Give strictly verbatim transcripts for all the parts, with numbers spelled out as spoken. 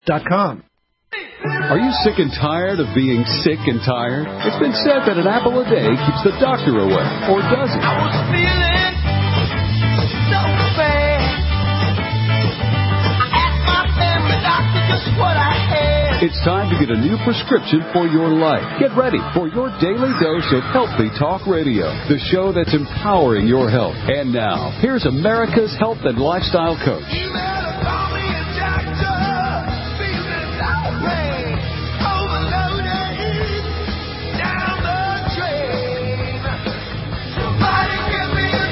dot com. Are you sick and tired of being sick and tired? It's been said that an apple a day keeps the doctor away, or does it? I was feeling so bad. I asked my family doctor just what I had. It's time to get a new prescription for your life. Get ready for your daily dose of Healthy Talk Radio, the show that's empowering your health. And now, here's America's health and lifestyle coach. You better call me a doctor. Feeling so bad. Overloaded. Down the drain. Somebody give me a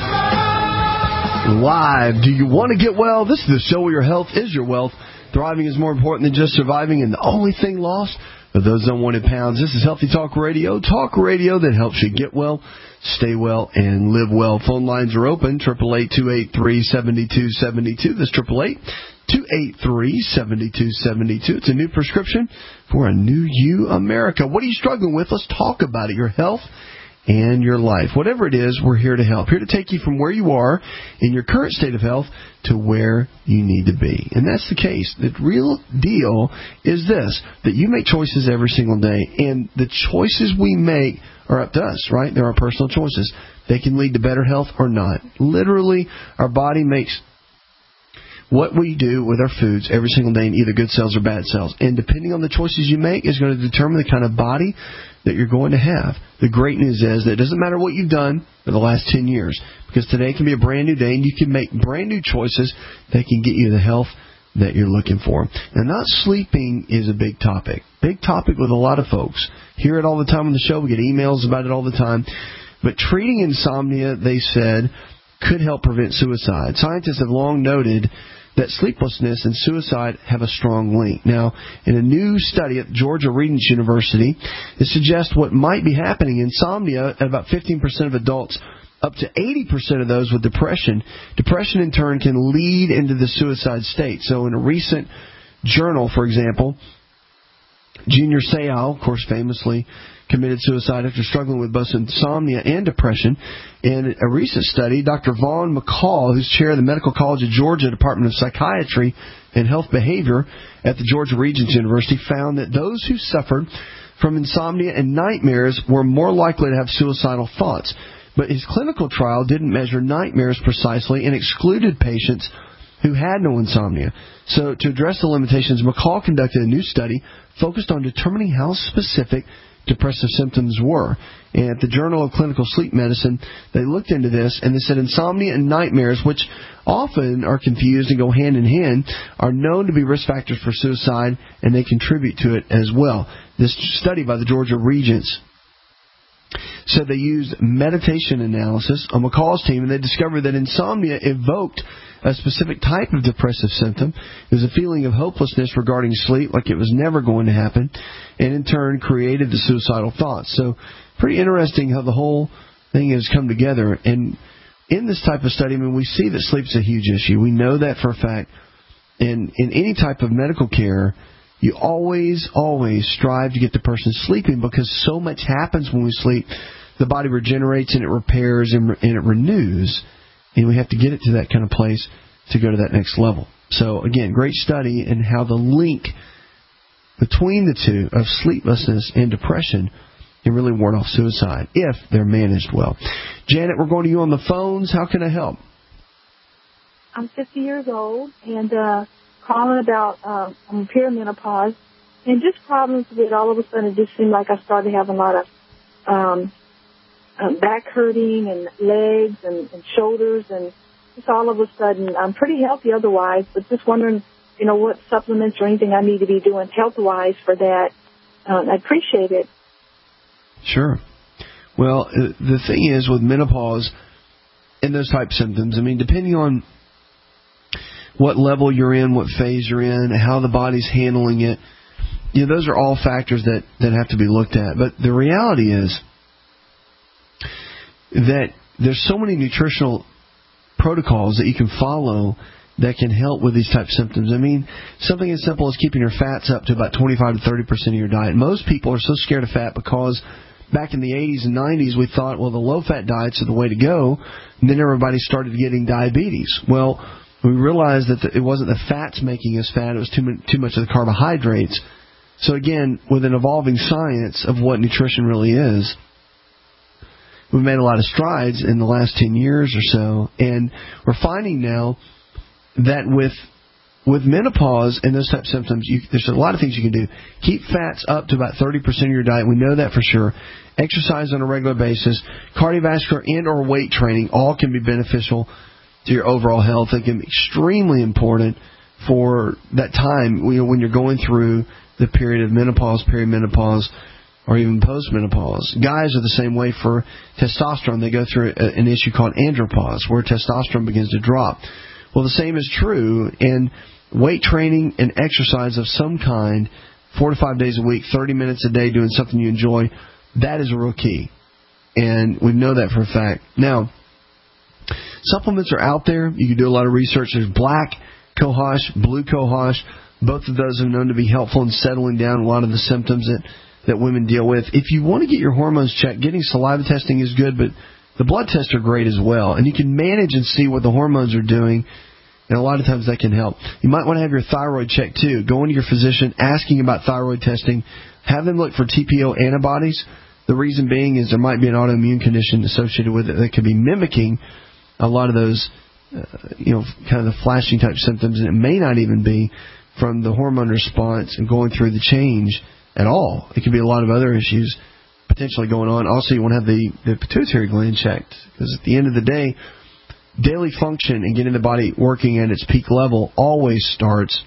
doctor. Live. Do you want to get well? This is the show where your health is your wealth. Thriving is more important than just surviving, and the only thing lost are those unwanted pounds. This is Healthy Talk Radio, talk radio that helps you get well, stay well, and live well. Phone lines are open, eight eight eight, two eight three, seven two seven two. That's eight eight eight, two eight three, seven two seven two. It's a new prescription for a new you, America. What are you struggling with? Let's talk about it. Your health and your life. Whatever it is, we're here to help. Here to take you from where you are in your current state of health to where you need to be. And that's the case. The real deal is this, that you make choices every single day. And the choices we make are up to us, right? They're our personal choices. They can lead to better health or not. Literally, our body makes what we do with our foods every single day in either good cells or bad cells. And depending on the choices you make is going to determine the kind of body that you're going to have. The great news is that it doesn't matter what you've done for the last ten years, because today can be a brand new day and you can make brand new choices that can get you the health that you're looking for. Now, not sleeping is a big topic. Big topic with a lot of folks. Hear it all the time on the show. We get emails about it all the time. But treating insomnia, they said, could help prevent suicide. Scientists have long noted that sleeplessness and suicide have a strong link. Now, in a new study at Georgia Regents University, it suggests what might be happening. Insomnia at about fifteen percent of adults, up to eighty percent of those with depression. Depression, in turn, can lead into the suicide state. So in a recent journal, for example, Junior Seau, of course, famously committed suicide after struggling with both insomnia and depression. In a recent study, Doctor Vaughn McCall, who's chair of the Medical College of Georgia Department of Psychiatry and Health Behavior at the Georgia Regents University, found that those who suffered from insomnia and nightmares were more likely to have suicidal thoughts. But his clinical trial didn't measure nightmares precisely and excluded patients who had no insomnia. So to address the limitations, McCall conducted a new study focused on determining how specific depressive symptoms were. And at the Journal of Clinical Sleep Medicine, they looked into this, and they said insomnia and nightmares, which often are confused and go hand in hand, are known to be risk factors for suicide, and they contribute to it as well. This study by the Georgia Regents said they used meditation analysis on McCall's team, and they discovered that insomnia evoked a specific type of depressive symptom. It was a feeling of hopelessness regarding sleep, like it was never going to happen, and in turn created the suicidal thoughts. So pretty interesting how the whole thing has come together. And in this type of study, I mean, we see that sleep is a huge issue. We know that for a fact. And in any type of medical care, you always, always strive to get the person sleeping, because so much happens when we sleep. The body regenerates and it repairs and, re- and it renews. And we have to get it to that kind of place to go to that next level. So, again, great study in how the link between the two of sleeplessness and depression can really ward off suicide if they're managed well. Janet, we're going to you on the phones. How can I help? I'm fifty years old and uh, calling about uh, I'm perimenopause and just problems with all of a sudden it just seemed like I started having a lot of um, um, back hurting and legs and, and shoulders, and just all of a sudden I'm pretty healthy otherwise, but just wondering, you know, what supplements or anything I need to be doing health-wise for that. Um, I appreciate it. Sure. Well, the thing is with menopause and those type of symptoms, I mean, depending on what level you're in, what phase you're in, how the body's handling it, you know, those are all factors that, that have to be looked at. But the reality is that there's so many nutritional protocols that you can follow that can help with these type of symptoms. I mean, something as simple as keeping your fats up to about twenty-five to thirty percent of your diet. Most people are so scared of fat because back in the eighties and nineties we thought, well, the low-fat diets are the way to go, and then everybody started getting diabetes. Well, We realized that it wasn't the fats making us fat, it was too much, too much of the carbohydrates. So again, with an evolving science of what nutrition really is, we've made a lot of strides in the last ten years or so, and we're finding now that with with menopause and those type of symptoms, you, there's a lot of things you can do. Keep fats up to about thirty percent of your diet. We know that for sure. Exercise on a regular basis. Cardiovascular and or weight training all can be beneficial to your overall health. It can be extremely important for that time when you're going through the period of menopause, perimenopause, or even postmenopause. Guys are the same way for testosterone. They go through a, an issue called andropause, where testosterone begins to drop. Well, the same is true in weight training and exercise of some kind, four to five days a week, thirty minutes a day, doing something you enjoy. That is a real key. And we know that for a fact. Now, supplements are out there. You can do a lot of research. There's black cohosh, blue cohosh. Both of those are known to be helpful in settling down a lot of the symptoms that, that women deal with. If you want to get your hormones checked, getting saliva testing is good, but the blood tests are great as well. And you can manage and see what the hormones are doing, and a lot of times that can help. You might want to have your thyroid checked too. Going to your physician, asking about thyroid testing. Have them look for T P O antibodies. The reason being is there might be an autoimmune condition associated with it that could be mimicking a lot of those, uh, you know, kind of the flashing type symptoms, and it may not even be from the hormone response and going through the change at all. It could be a lot of other issues potentially going on. Also, you want to have the, the pituitary gland checked, because at the end of the day, daily function and getting the body working at its peak level always starts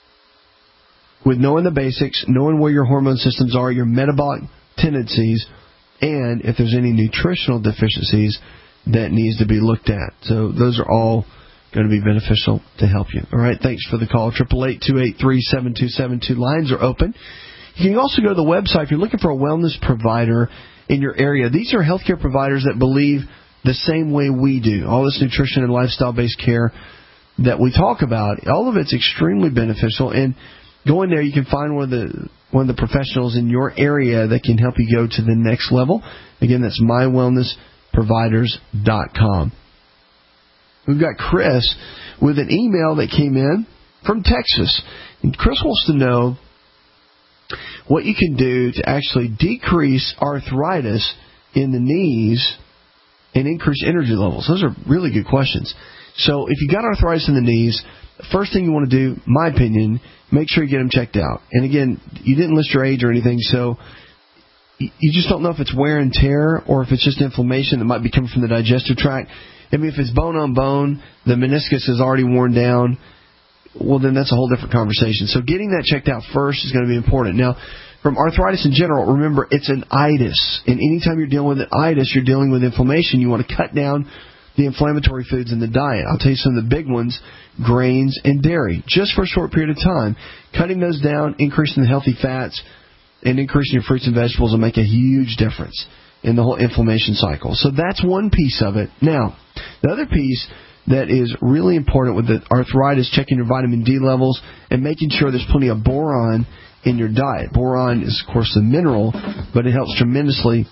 with knowing the basics, knowing where your hormone systems are, your metabolic tendencies, and if there's any nutritional deficiencies that needs to be looked at. So those are all going to be beneficial to help you. All right, thanks for the call. eight eight eight, two eight three, seven two seven two. Lines are open. You can also go to the website if you're looking for a wellness provider in your area. These are healthcare providers that believe the same way we do. All this nutrition and lifestyle-based care that we talk about, all of it's extremely beneficial. And going there, you can find one of the one of the professionals in your area that can help you go to the next level. Again, that's my wellness providers dot com. We've got Chris with an email that came in from Texas. And Chris wants to know what you can do to actually decrease arthritis in the knees and increase energy levels. Those are really good questions. So if you got arthritis in the knees, the first thing you want to do, my opinion, make sure you get them checked out. And again, you didn't list your age or anything, so you just don't know if it's wear and tear or if it's just inflammation that might be coming from the digestive tract. I mean, if it's bone on bone, the meniscus is already worn down, well, then that's a whole different conversation. So getting that checked out first is going to be important. Now, from arthritis in general, remember, it's an itis. And anytime you're dealing with an itis, you're dealing with inflammation. You want to cut down the inflammatory foods in the diet. I'll tell you some of the big ones, grains and dairy, just for a short period of time. Cutting those down, increasing the healthy fats, and increasing your fruits and vegetables will make a huge difference in the whole inflammation cycle. So that's one piece of it. Now, the other piece that is really important with the arthritis, checking your vitamin D levels and making sure there's plenty of boron in your diet. Boron is, of course, a mineral, but it helps tremendously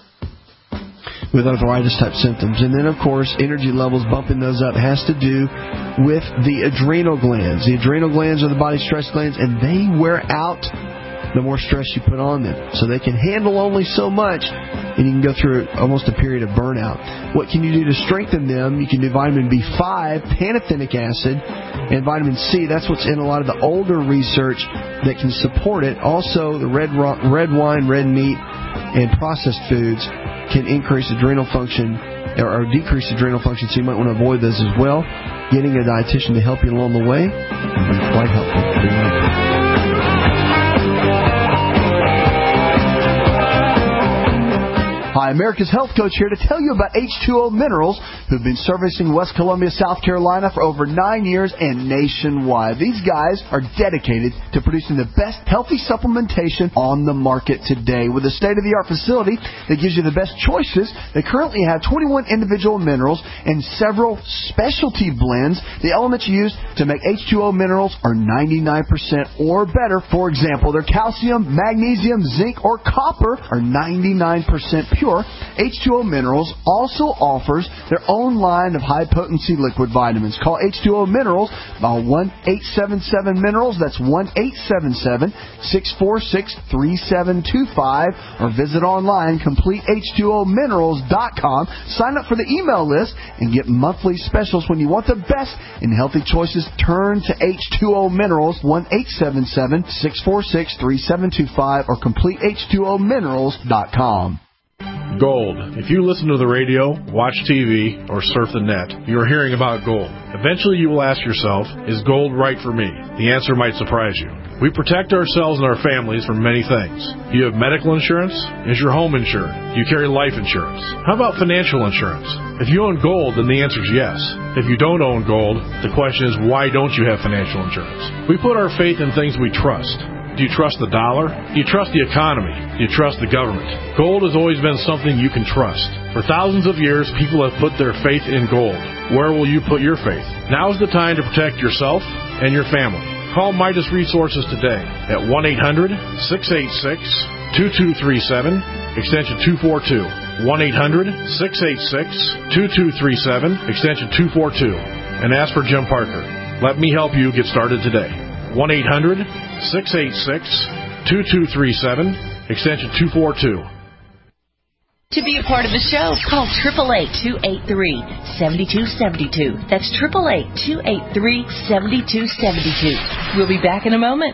with arthritis-type symptoms. And then, of course, energy levels, bumping those up, has to do with the adrenal glands. The adrenal glands are the body's stress glands, and they wear out the more stress you put on them. So they can handle only so much, and you can go through almost a period of burnout. What can you do to strengthen them? You can do vitamin B five, pantothenic acid, and vitamin C. That's what's in a lot of the older research that can support it. Also, the red red wine, red meat, and processed foods can increase adrenal function or decrease adrenal function, so you might want to avoid those as well. Getting a dietitian to help you along the way can be quite helpful. Hi, America's Health Coach here to tell you about H two O Minerals, who've been servicing West Columbia, South Carolina for over nine years and nationwide. These guys are dedicated to producing the best healthy supplementation on the market today. With a state-of-the-art facility that gives you the best choices, they currently have twenty-one individual minerals and several specialty blends. The elements used to make H two O Minerals are ninety-nine percent or better. For example, their calcium, magnesium, zinc, or copper are ninety-nine percent pure. H two O Minerals also offers their own line of high-potency liquid vitamins. Call H two O Minerals by one eight seven seven Minerals. That's one eight seven seven, six four six, three seven two five. Or visit online, complete H two O minerals dot com. Sign up for the email list and get monthly specials. When you want the best in healthy choices, turn to H two O Minerals, one eight seven seven, six four six, three seven two five, or complete H two O minerals dot com. Gold. If you listen to the radio, watch T V, or surf the net, you are hearing about gold. Eventually you will ask yourself, is gold right for me? The answer might surprise you. We protect ourselves and our families from many things. Do you have medical insurance? Is your home insured? Do you carry life insurance? How about financial insurance? If you own gold, then the answer is yes. If you don't own gold, the question is, why don't you have financial insurance? We put our faith in things we trust. Do you trust the dollar? Do you trust the economy? Do you trust the government? Gold has always been something you can trust. For thousands of years, people have put their faith in gold. Where will you put your faith? Now is the time to protect yourself and your family. Call Midas Resources today at one eight hundred, six eight six, two two three seven, extension two four two. one eight hundred, six eight six, two two three seven, extension two four two. And ask for Jim Parker. Let me help you get started today. one eight hundred, six eight six, two two three seven, extension two four two. To be a part of the show, call eight eight eight, two eight three, seven two seven two. That's eight eight eight, two eight three, seven two seven two. We'll be back in a moment.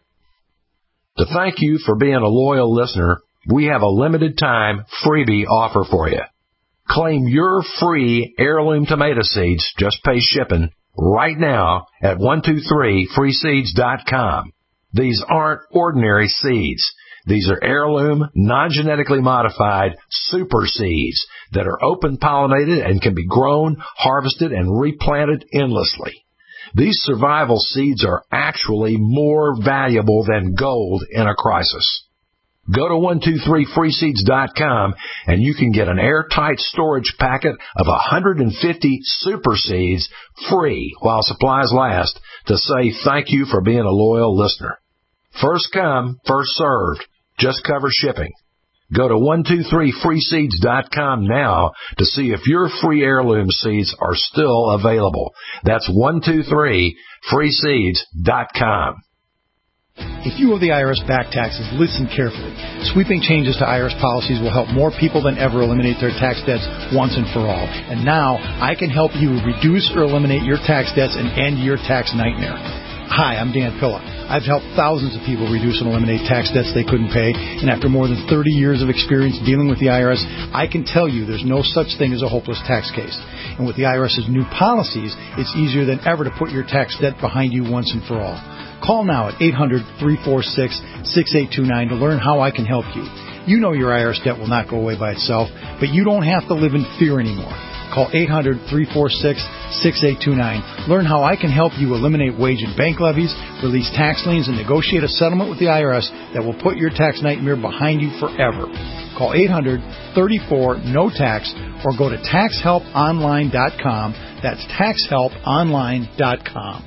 To thank you for being a loyal listener, we have a limited time freebie offer for you. Claim your free heirloom tomato seeds, just pay shipping, right now at one two three free seeds dot com. These aren't ordinary seeds. These are heirloom, non-genetically modified super seeds that are open-pollinated and can be grown, harvested, and replanted endlessly. These survival seeds are actually more valuable than gold in a crisis. Go to one two three free seeds dot com and you can get an airtight storage packet of one hundred fifty super seeds free while supplies last to say thank you for being a loyal listener. First come, first served. Just cover shipping. Go to one two three free seeds dot com now to see if your free heirloom seeds are still available. That's one two three free seeds dot com. If you owe the I R S back taxes, listen carefully. Sweeping changes to I R S policies will help more people than ever eliminate their tax debts once and for all. And now, I can help you reduce or eliminate your tax debts and end your tax nightmare. Hi, I'm Dan Pilla. I've helped thousands of people reduce and eliminate tax debts they couldn't pay, and after more than thirty years of experience dealing with the I R S, I can tell you there's no such thing as a hopeless tax case. And with the IRS's new policies, it's easier than ever to put your tax debt behind you once and for all. Call now at eight hundred, three four six, six eight two nine to learn how I can help you. You know your I R S debt will not go away by itself, but you don't have to live in fear anymore. Call eight hundred, three four six, six eight two nine. Learn how I can help you eliminate wage and bank levies, release tax liens, and negotiate a settlement with the I R S that will put your tax nightmare behind you forever. Call eight hundred, three four, N O tax or go to tax help online dot com. That's tax help online dot com.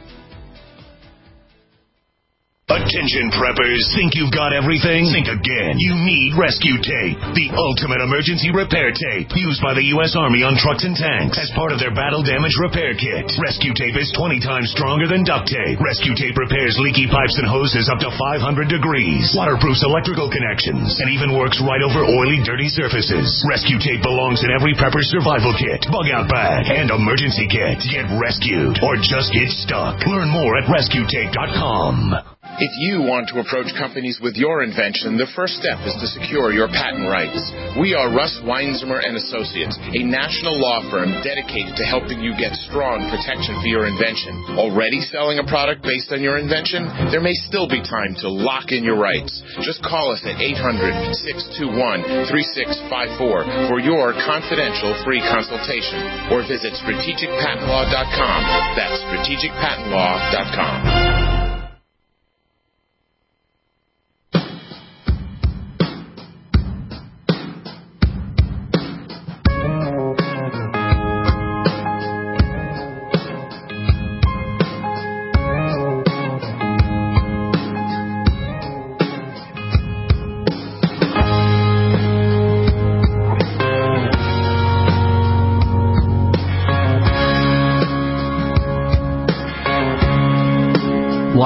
Attention preppers, think you've got everything? Think again. You need Rescue Tape, the ultimate emergency repair tape used by the U S Army on trucks and tanks as part of their battle damage repair kit. Rescue Tape is twenty times stronger than duct tape. Rescue Tape repairs leaky pipes and hoses up to five hundred degrees, waterproofs electrical connections, and even works right over oily, dirty surfaces. Rescue Tape belongs in every prepper's survival kit, bug out bag, and emergency kit. Get rescued or just get stuck. Learn more at rescue tape dot com. If you want to approach companies with your invention, the first step is to secure your patent rights. We are Russ Weinzimmer and Associates, a national law firm dedicated to helping you get strong protection for your invention. Already selling a product based on your invention? There may still be time to lock in your rights. Just call us at eight hundred, six two one, three six five four for your confidential free consultation, or visit strategic patent law dot com. That's strategic patent law dot com.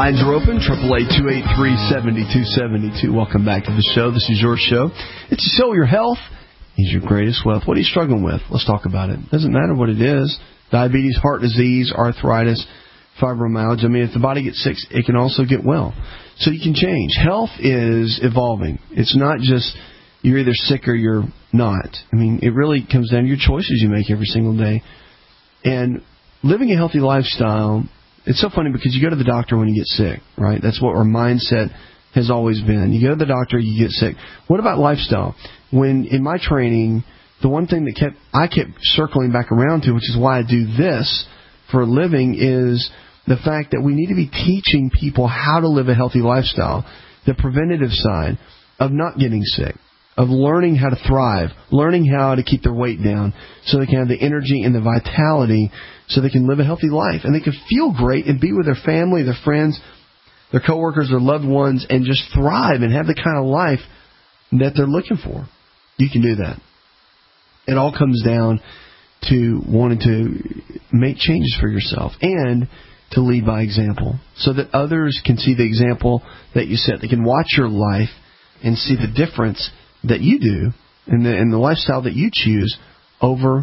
Lines are open, triple eight two eight three seven two seven two. Welcome back to the show. This is your show. It's a show. Your health is your greatest wealth. What are you struggling with? Let's talk about it. Doesn't matter what it is. Diabetes, heart disease, arthritis, fibromyalgia. I mean, if the body gets sick, it can also get well. So you can change. Health is evolving. It's not just you're either sick or you're not. I mean, it really comes down to your choices you make every single day. And living a healthy lifestyle, it's so funny because you go to the doctor when you get sick, right? That's what our mindset has always been. You go to the doctor, you get sick. What about lifestyle? When in my training, the one thing that kept I kept circling back around to, which is why I do this for a living, is the fact that we need to be teaching people how to live a healthy lifestyle, the preventative side of not getting sick, of learning how to thrive, learning how to keep their weight down so they can have the energy and the vitality so they can live a healthy life and they can feel great and be with their family, their friends, their coworkers, their loved ones, and just thrive and have the kind of life that they're looking for. You can do that. It all comes down to wanting to make changes for yourself and to lead by example so that others can see the example that you set. They can watch your life and see the difference that you do and the, and the lifestyle that you choose over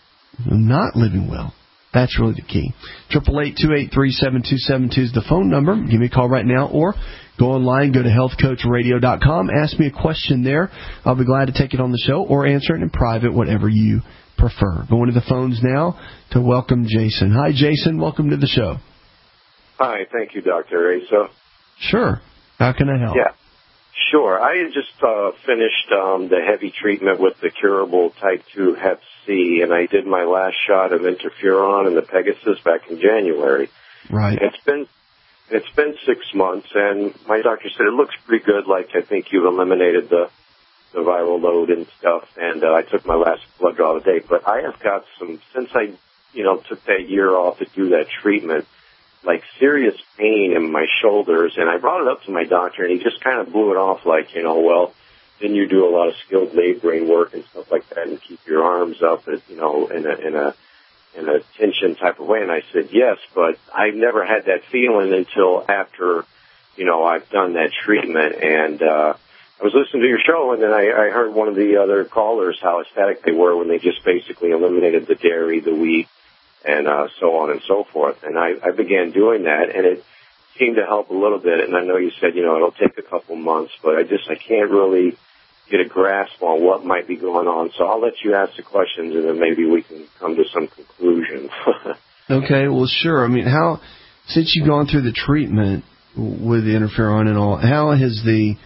not living well. That's really the key. Triple eight two eight three seven two seven two is the phone number. Give me a call right now, or go online, go to health coach radio dot com. Ask me a question there. I'll be glad to take it on the show or answer it in private, whatever you prefer. Going to the phones now to welcome Jason. Hi, Jason. Welcome to the show. Hi. Thank you, Doctor Asa. Sure. How can I help? Yeah. Sure. I had just uh, finished um, the heavy treatment with the curable type two hep C, and I did my last shot of interferon and the Pegasus back in January. Right. It's been it's been six months, and my doctor said it looks pretty good. Like I think you've eliminated the the viral load and stuff. And uh, I took my last blood draw today, but I have got some since I you know took that year off to do that treatment. Like serious pain in my shoulders, and I brought it up to my doctor, and he just kind of blew it off like, you know, well, then you do a lot of skilled laboring work and stuff like that, and keep your arms up, you know, in a in a in a tension type of way. And I said yes, but I've never had that feeling until after, you know, I've done that treatment. And uh, I was listening to your show, and then I, I heard one of the other callers how ecstatic they were when they just basically eliminated the dairy, the wheat, and uh, so on and so forth. And I, I began doing that, and it seemed to help a little bit. And I know you said, you know, it'll take a couple months, but I just, I can't really get a grasp on what might be going on. So I'll let you ask the questions, and then maybe we can come to some conclusion. Okay, well, sure. I mean, how, since you've gone through the treatment with the interferon and all, how has the,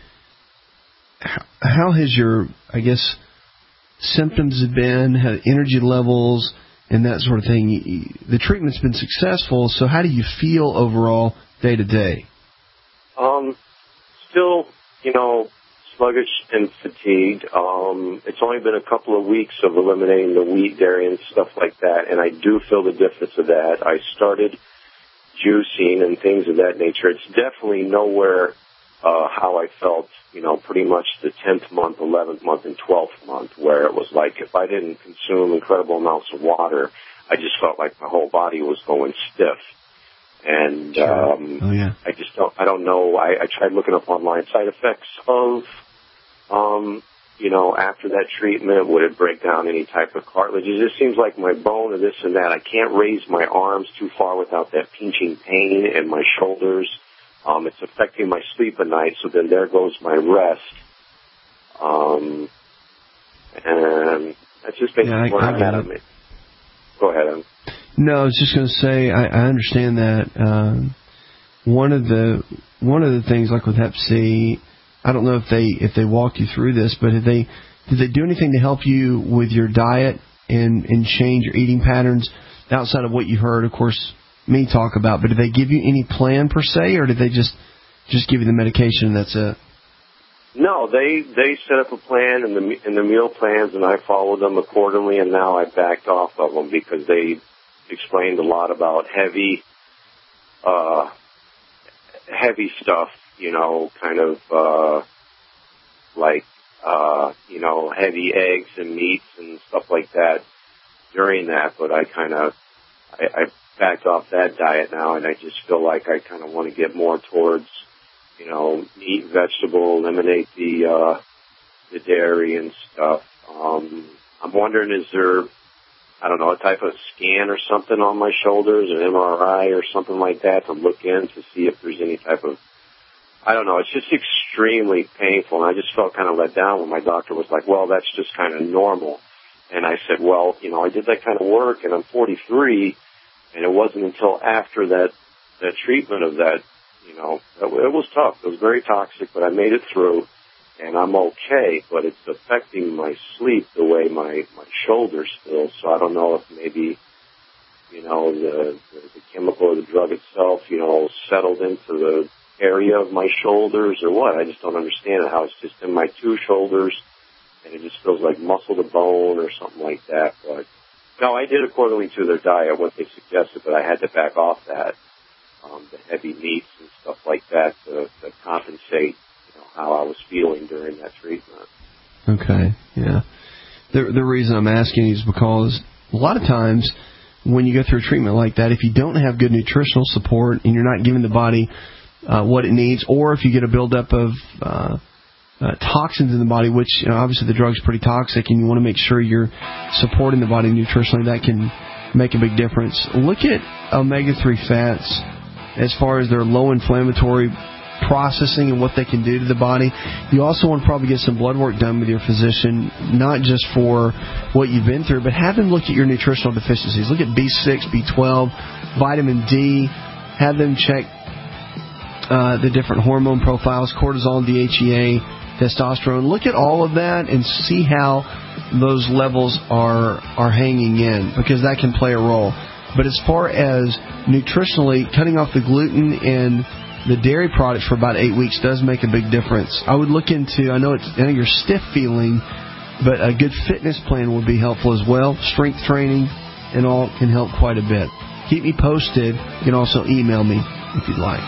how has your, I guess, symptoms been, how energy levels, and that sort of thing? The treatment's been successful, so how do you feel overall day to day? Um, still, you know, sluggish and fatigued. Um, it's only been a couple of weeks of eliminating the wheat, dairy, and stuff like that, and I do feel the difference of that. I started juicing and things of that nature. It's definitely nowhere uh, how I felt, you know, pretty much the tenth month, eleventh month, and twelfth month, where it was like if I didn't consume incredible amounts of water, I just felt like my whole body was going stiff. And sure. um, oh, yeah. I just don't, I don't know. I, I tried looking up online side effects of, um, you know, after that treatment, would it break down any type of cartilage? It just seems like my bone or this and that. I can't raise my arms too far without that pinching pain in my shoulders. Um, it's affecting my sleep at night, so then there goes my rest. Um, and that's just basically yeah, I, where I I'm at on it. Go ahead, Em. No, I was just going to say I, I understand that. Um, one of the one of the things, like with Hep C, I don't know if they if they walked you through this, but did they did they do anything to help you with your diet and and change your eating patterns outside of what you heard, of course, me talk about? But did they give you any plan per se, or did they just just give you the medication and that's it? No, they they set up a plan and the and the meal plans, and I followed them accordingly. And now I backed off of them because they explained a lot about heavy, uh, heavy stuff. You know, kind of uh, like uh, you know, heavy eggs and meats and stuff like that during that. But I kind of I, I backed off that diet now, and I just feel like I kind of want to get more towards, you know, meat, vegetable, eliminate the uh, the dairy and stuff. Um, I'm wondering, is there, I don't know, a type of scan or something on my shoulders, an M R I or something like that to look in to see if there's any type of, I don't know, it's just extremely painful, and I just felt kind of let down when my doctor was like, well, that's just kind of normal. And I said, well, you know, I did that kind of work, and I'm forty-three, and it wasn't until after that, that treatment of that, you know, it, it was tough. It was very toxic, but I made it through, and I'm okay, but it's affecting my sleep the way my, my shoulders feel. So I don't know if maybe, you know, the, the, the chemical or the drug itself, you know, settled into the area of my shoulders or what. I just don't understand how it's just in my two shoulders, and it just feels like muscle to bone or something like that. But no, I did accordingly to their diet, what they suggested, but I had to back off that, um, the heavy meats and stuff like that to, to compensate, you know, how I was feeling during that treatment. Okay, yeah. The the reason I'm asking is because a lot of times when you go through a treatment like that, if you don't have good nutritional support and you're not giving the body uh, what it needs, or if you get a buildup of uh, uh, toxins in the body, which, you know, obviously the drug's pretty toxic, and you want to make sure you're supporting the body nutritionally, that can make a big difference. Look at omega three fats as far as their low inflammatory processing and what they can do to the body. You also want to probably get some blood work done with your physician, not just for what you've been through, but have them look at your nutritional deficiencies. Look at B six, B twelve, vitamin D. Have them check uh, the different hormone profiles, cortisol, D H E A, testosterone. Look at all of that and see how those levels are are hanging in, because that can play a role. But as far as nutritionally, cutting off the gluten and the dairy products for about eight weeks does make a big difference. I would look into, I know it's, I know you're stiff feeling, but a good fitness plan would be helpful as well. Strength training and all can help quite a bit. Keep me posted. You can also email me if you'd like.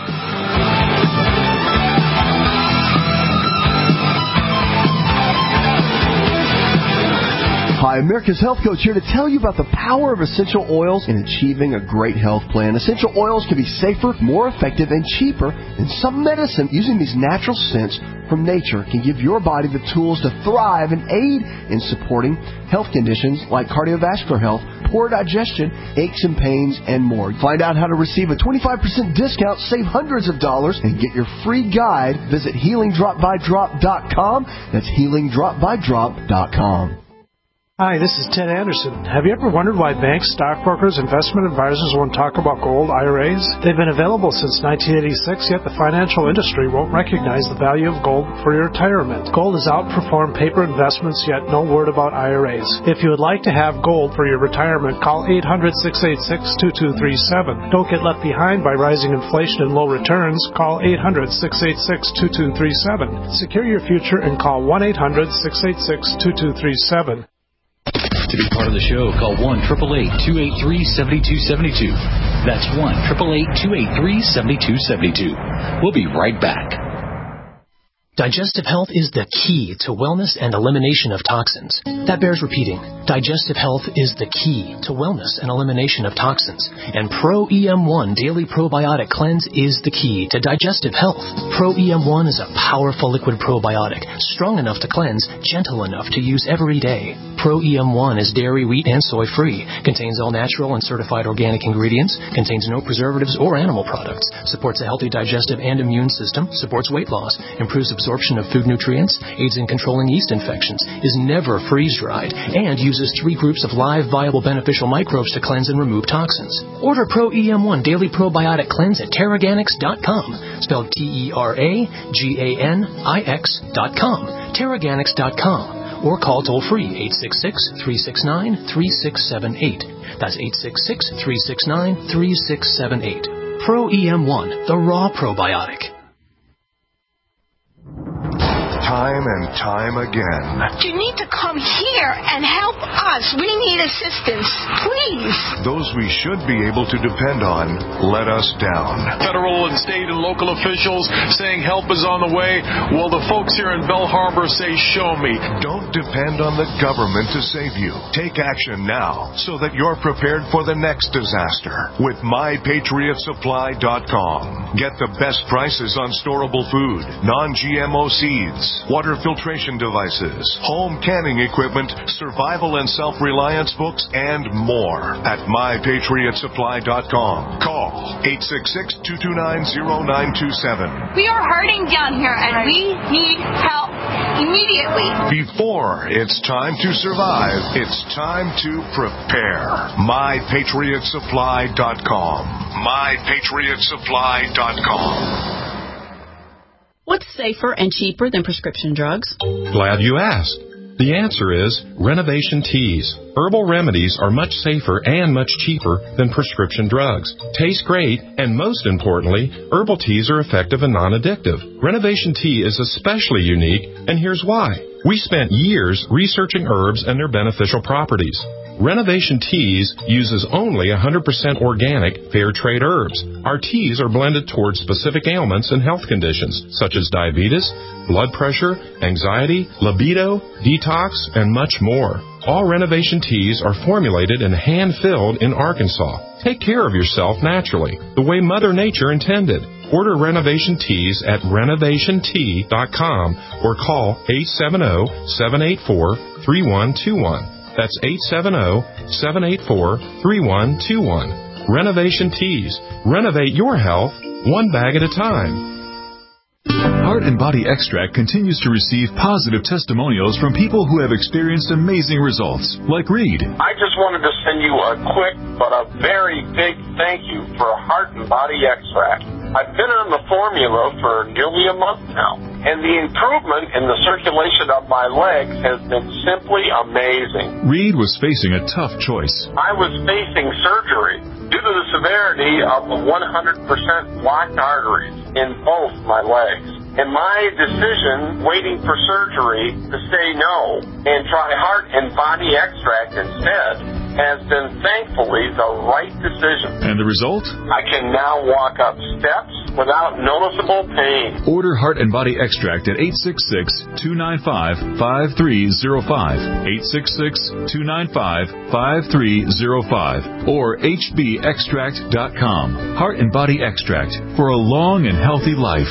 Hi, America's Health Coach here to tell you about the power of essential oils in achieving a great health plan. Essential oils can be safer, more effective, and cheaper than some medicine. Using these natural scents from nature can give your body the tools to thrive and aid in supporting health conditions like cardiovascular health, poor digestion, aches and pains, and more. Find out how to receive a twenty-five percent discount, save hundreds of dollars, and get your free guide. Visit healing drop by drop dot com. That's healing drop by drop dot com. Hi, this is Ted Anderson. Have you ever wondered why banks, stockbrokers, investment advisors won't talk about gold I R As? They've been available since nineteen eighty-six, yet the financial industry won't recognize the value of gold for your retirement. Gold has outperformed paper investments, yet no word about I R As. If you would like to have gold for your retirement, call eight hundred, six eight six, two two three seven. Don't get left behind by rising inflation and low returns. Call eight hundred, six eight six, two two three seven. Secure your future and call one eight hundred, six eight six, two two three seven. To be part of the show, call one eight eight eight, two eight three, seven two seven two. That's one eight eight eight, two eight three, seven two seven two. We'll be right back. Digestive health is the key to wellness and elimination of toxins. That bears repeating. Digestive health is the key to wellness and elimination of toxins. And Pro E M one Daily Probiotic Cleanse is the key to digestive health. Pro E M one is a powerful liquid probiotic, strong enough to cleanse, gentle enough to use every day. Pro E M one is dairy, wheat, and soy-free, contains all natural and certified organic ingredients, contains no preservatives or animal products, supports a healthy digestive and immune system, supports weight loss, improves absorption of food nutrients, aids in controlling yeast infections, is never freeze-dried, and uses three groups of live, viable, beneficial microbes to cleanse and remove toxins. Order Pro E M one Daily Probiotic Cleanse at Terraganics dot com, spelled T E R A G A N I X dot com, Terraganics dot com, or call toll-free eight six six, three six nine, three six seven eight. That's eight six six, three six nine, three six seven eight. Pro E M one, the raw probiotic. time and time again. You need to come here and help us. We need assistance, please. Those we should be able to depend on let us down. Federal and state and local officials saying help is on the way. Well, the folks here in Bell Harbor say, show me. Don't depend on the government to save you. Take action now so that you're prepared for the next disaster with my patriot supply dot com. Get the best prices on storable food, non-G M O seeds, water filtration devices, home canning equipment, survival and self-reliance books, and more at my patriot supply dot com. Call eight six six, two two nine, zero nine two seven. We are hurting down here, and we need help immediately. Before it's time to survive, it's time to prepare. my patriot supply dot com. my patriot supply dot com. What's safer and cheaper than prescription drugs? Glad you asked. The answer is Renovation Teas. Herbal remedies are much safer and much cheaper than prescription drugs. Taste great, and most importantly, herbal teas are effective and non-addictive. Renovation Tea is especially unique, and here's why. We spent years researching herbs and their beneficial properties. Renovation Teas uses only one hundred percent organic, fair trade herbs. Our teas are blended towards specific ailments and health conditions, such as diabetes, blood pressure, anxiety, libido, detox, and much more. All Renovation Teas are formulated and hand-filled in Arkansas. Take care of yourself naturally, the way Mother Nature intended. Order Renovation Teas at renovation tea dot com or call eight seven zero, seven eight four, three one two one. That's eight seven zero, seven eight four, three one two one. Renovation Teas. Renovate your health one bag at a time. Heart and Body Extract continues to receive positive testimonials from people who have experienced amazing results, like Reed. I just wanted to send you a quick but a very big thank you for Heart and Body Extract. I've been on the formula for nearly a month now, and the improvement in the circulation of my legs has been simply amazing. Reed was facing a tough choice. I was facing surgery due to the severity of the one hundred percent blocked arteries in both my legs. And my decision, waiting for surgery, to say no and try Heart and Body Extract instead, has been thankfully the right decision. And the result? I can now walk up steps without noticeable pain. Order Heart and Body Extract at eight six six, two nine five, five three zero five, eight six six, two nine five, five three zero five, or h b extract dot com. Heart and Body Extract for a long and healthy life.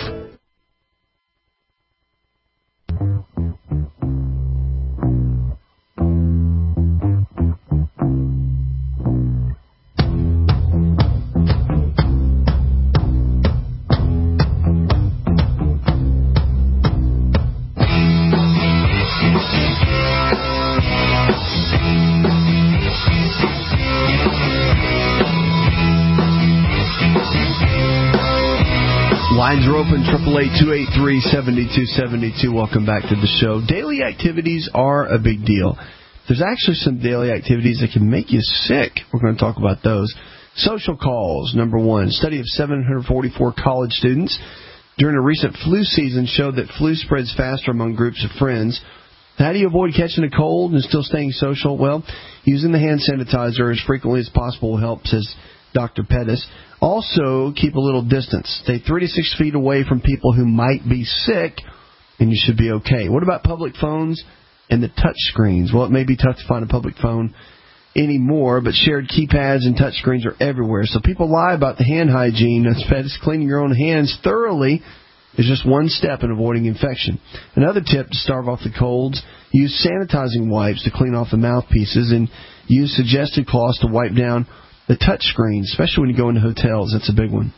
Lines are open, triple eight, two eight three, seven two seven two. Welcome back to the show. Daily activities are a big deal. There's actually some daily activities that can make you sick. We're going to talk about those. Social calls, number one. Study of seven hundred forty-four college students during a recent flu season showed that flu spreads faster among groups of friends. How do you avoid catching a cold and still staying social? Well, using the hand sanitizer as frequently as possible helps, says Doctor Pettis. Also, keep a little distance. Stay three to six feet away from people who might be sick, and you should be okay. What about public phones and the touch screens? Well, it may be tough to find a public phone anymore, but shared keypads and touch screens are everywhere. So people lie about the hand hygiene. As Pettis, cleaning your own hands thoroughly is just one step in avoiding infection. Another tip to starve off the colds, use sanitizing wipes to clean off the mouthpieces, and use suggested cloths to wipe down the touch screens, especially when you go into hotels. That's a big one.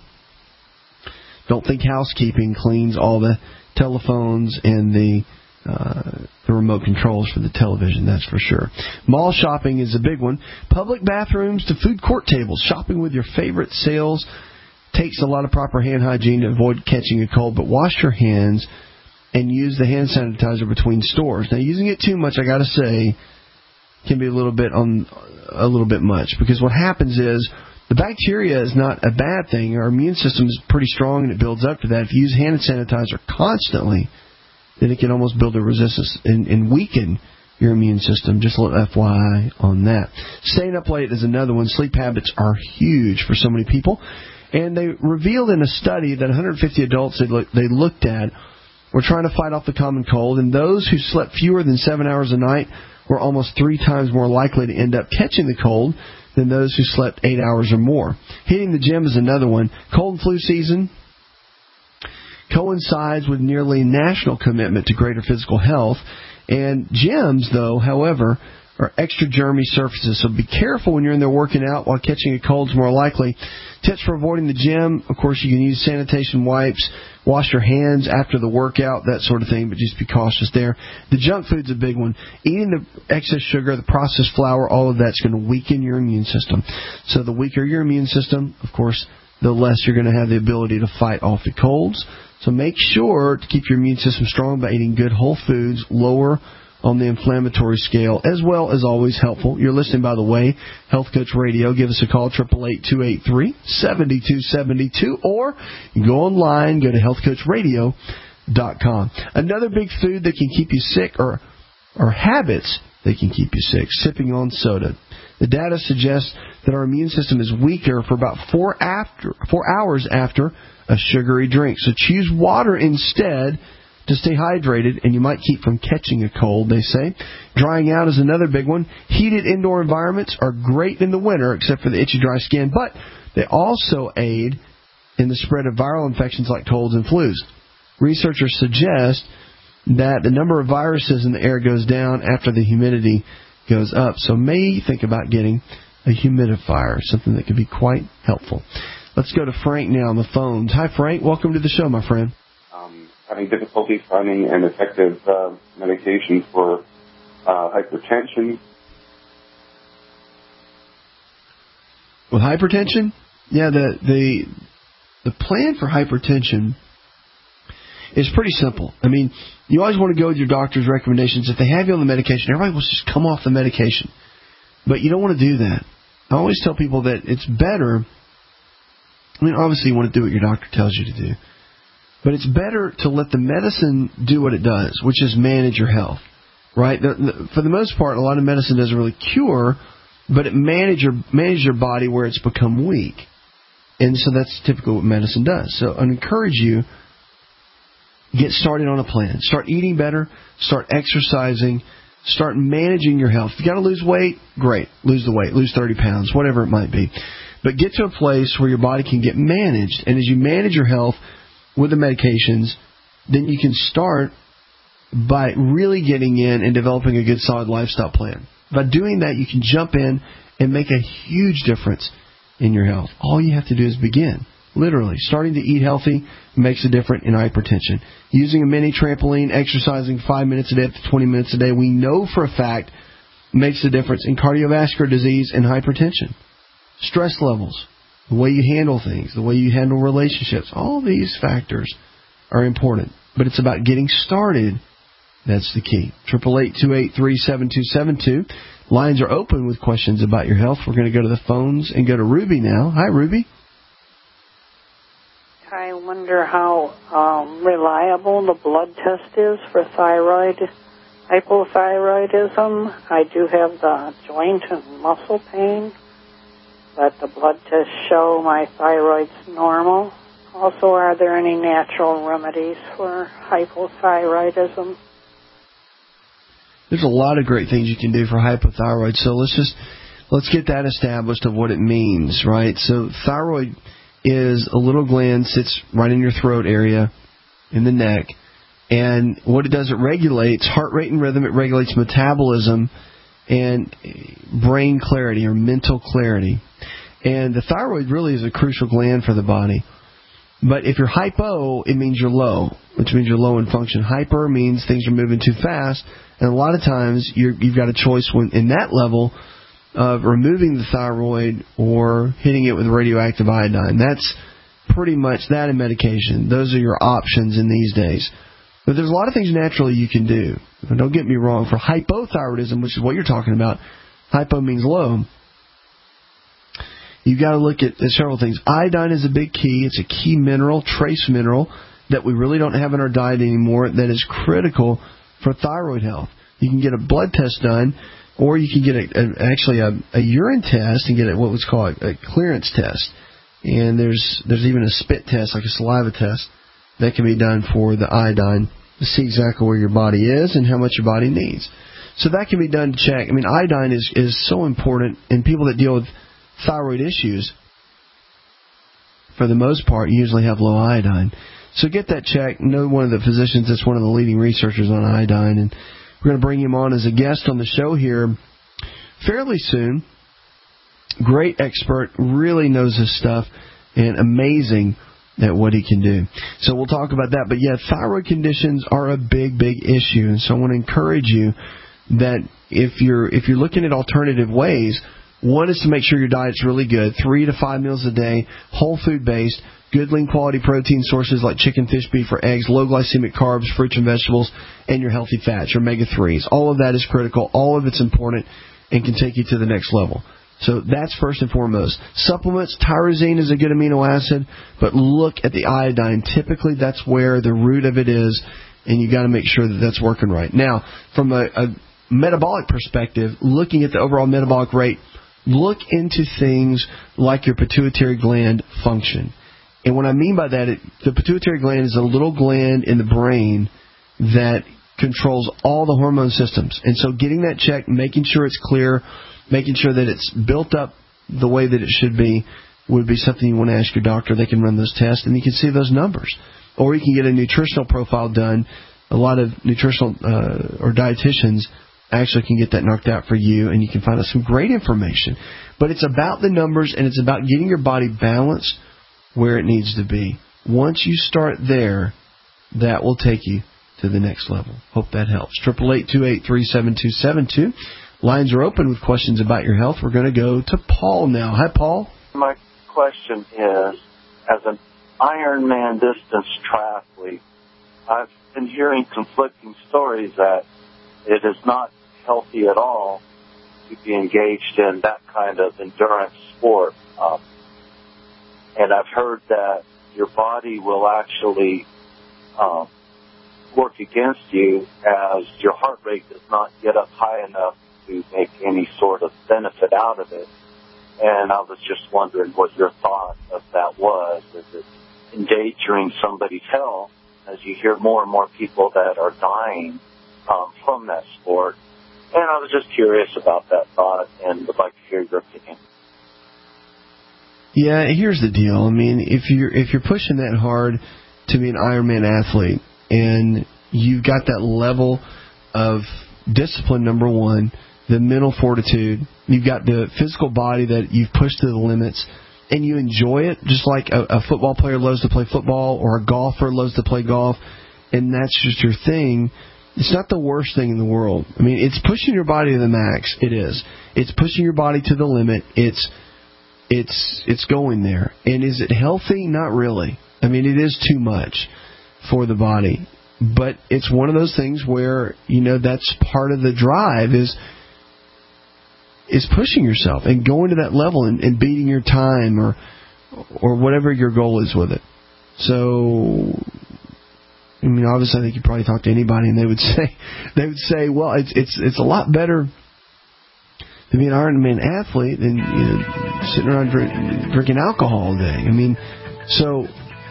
Don't think housekeeping cleans all the telephones and the uh, the remote controls for the television, that's for sure. Mall shopping is a big one. Public bathrooms to food court tables. Shopping with your favorite sales takes a lot of proper hand hygiene to avoid catching a cold, but wash your hands and use the hand sanitizer between stores. Now, using it too much, I got to say, can be a little bit on a little bit much, because what happens is the bacteria is not a bad thing. Our immune system is pretty strong and it builds up to that. If you use hand sanitizer constantly, then it can almost build a resistance and, and weaken your immune system. Just a little F Y I on that. Staying up late is another one. Sleep habits are huge for so many people. And they revealed in a study that one hundred fifty adults they, look, they looked at were trying to fight off the common cold, and those who slept fewer than seven hours a night were almost three times more likely to end up catching the cold than those who slept eight hours or more. Hitting the gym is another one. Cold and flu season coincides with nearly national commitment to greater physical health. And gyms, though, however, are extra germy surfaces, so be careful when you're in there working out while catching a cold is more likely. Tips for avoiding the gym, of course, you can use sanitation wipes, wash your hands after the workout, that sort of thing, but just be cautious there. The junk food's a big one. Eating the excess sugar, the processed flour, all of that's going to weaken your immune system. So the weaker your immune system, of course, the less you're going to have the ability to fight off the colds. So make sure to keep your immune system strong by eating good whole foods, lower on the inflammatory scale, as well as always helpful. You're listening, by the way, Health Coach Radio. Give us a call, eight eight eight, two eight three, seven two seven two, or you go online, go to health coach radio dot com. Another big food that can keep you sick, or, or habits that can keep you sick, sipping on soda. The data suggests that our immune system is weaker for about four after four hours after a sugary drink. So choose water instead to stay hydrated, and you might keep from catching a cold, they say. Drying out is another big one. Heated indoor environments are great in the winter, except for the itchy, dry skin, but they also aid in the spread of viral infections like colds and flus. Researchers suggest that the number of viruses in the air goes down after the humidity goes up, so may think about getting a humidifier, something that could be quite helpful. Let's go to Frank now on the phones. Hi, Frank. Welcome to the show, my friend. Um, having difficulty finding an effective uh, medication for uh, hypertension. With hypertension? Yeah, the the the plan for hypertension is pretty simple. I mean, you always want to go with your doctor's recommendations. If they have you on the medication, everybody wants to just come off the medication. But you don't want to do that. I always tell people that it's better. I mean, obviously you want to do what your doctor tells you to do. But it's better to let the medicine do what it does, which is manage your health, right? The, the, for the most part, a lot of medicine doesn't really cure, but it manages your, manage your body where it's become weak. And so that's typically what medicine does. So I encourage you, get started on a plan. Start eating better. Start exercising. Start managing your health. If you got to lose weight, great. Lose the weight. Lose thirty pounds, whatever it might be. But get to a place where your body can get managed. And as you manage your health with the medications, then you can start by really getting in and developing a good, solid lifestyle plan. By doing that, you can jump in and make a huge difference in your health. All you have to do is begin. Literally, starting to eat healthy makes a difference in hypertension. Using a mini trampoline, exercising five minutes a day up to twenty minutes a day, we know for a fact makes a difference in cardiovascular disease and hypertension. Stress levels, the way you handle things, the way you handle relationships, all these factors are important. But it's about getting started. That's the key. eight eight eight, two eight three, seven two seven two. Lines are open with questions about your health. We're going to go to the phones and go to Ruby now. Hi, Ruby. I wonder how um, reliable the blood test is for thyroid hypothyroidism. I do have the joint and muscle pain, but the blood tests show my thyroid's normal. Also, are there any natural remedies for hypothyroidism? There's a lot of great things you can do for hypothyroid. So let's just let's get that established of what it means, right? So thyroid is a little gland, sits right in your throat area, in the neck, and what it does, it regulates heart rate and rhythm, it regulates metabolism and brain clarity or mental clarity. And the thyroid really is a crucial gland for the body. But if you're hypo, it means you're low, which means you're low in function. Hyper means things are moving too fast, and a lot of times you're, you've got a choice when in that level of removing the thyroid or hitting it with radioactive iodine. That's pretty much that in medication. Those are your options in these days. But there's a lot of things naturally you can do. And don't get me wrong. For hypothyroidism, which is what you're talking about, hypo means low, you've got to look at several things. Iodine is a big key. It's a key mineral, trace mineral, that we really don't have in our diet anymore that is critical for thyroid health. You can get a blood test done, or you can get a, a, actually a, a urine test and get a, what was called a clearance test. And there's there's even a spit test, like a saliva test, that can be done for the iodine to see exactly where your body is and how much your body needs. So that can be done to check. I mean, iodine is, is so important, and people that deal with thyroid issues, for the most part, usually have low iodine. So get that checked. Know one of the physicians that's one of the leading researchers on iodine, and we're going to bring him on as a guest on the show here fairly soon. Great expert, really knows his stuff, and amazing at what he can do. So we'll talk about that. But yeah, thyroid conditions are a big, big issue, and so I want to encourage you that if you're if you're looking at alternative ways, one is to make sure your diet's really good, three to five meals a day, whole food based, good lean quality protein sources like chicken, fish, beef, or eggs, low glycemic carbs, fruits and vegetables, and your healthy fats, your omega threes. All of that is critical. All of it's important and can take you to the next level. So that's first and foremost. Supplements, tyrosine is a good amino acid, but look at the iodine. Typically that's where the root of it is, and you got to make sure that that's working right. Now, from a, a metabolic perspective, looking at the overall metabolic rate, look into things like your pituitary gland function. And what I mean by that, it, the pituitary gland is a little gland in the brain that controls all the hormone systems. And so getting that checked, making sure it's clear, making sure that it's built up the way that it should be, would be something you want to ask your doctor. They can run those tests, and you can see those numbers. Or you can get a nutritional profile done. A lot of nutritional uh, or dietitians actually can get that knocked out for you, and you can find out some great information. But it's about the numbers, and it's about getting your body balanced where it needs to be. Once you start there, that will take you to the next level. Hope that helps. eight eight eight, two eight three, seven two seven two. Lines are open with questions about your health. We're going to go to Paul now. Hi, Paul. My question is, as an Ironman distance triathlete, I've been hearing conflicting stories that it is not healthy at all to be engaged in that kind of endurance sport. Um, and I've heard that your body will actually um, work against you as your heart rate does not get up high enough to make any sort of benefit out of it. And I was just wondering what your thought of that was. Is it endangering somebody's health as you hear more and more people that are dying um, from that sport? And I was just curious about that thought and would like to hear your opinion. Yeah, here's the deal. I mean, if you're if you're pushing that hard to be an Ironman athlete and you've got that level of discipline, number one, the mental fortitude, you've got the physical body that you've pushed to the limits, and you enjoy it, just like a, a football player loves to play football or a golfer loves to play golf, and that's just your thing, it's not the worst thing in the world. I mean, it's pushing your body to the max. It is. It's pushing your body to the limit. It's it's it's going there. And is it healthy? Not really. I mean, it is too much for the body. But it's one of those things where, you know, that's part of the drive is is pushing yourself and going to that level and, and beating your time or or whatever your goal is with it. So, I mean, obviously, I think you probably talk to anybody, and they would say, they would say, well, it's it's it's a lot better to be an Ironman athlete than, you know, sitting around drink, drinking alcohol all day. I mean, so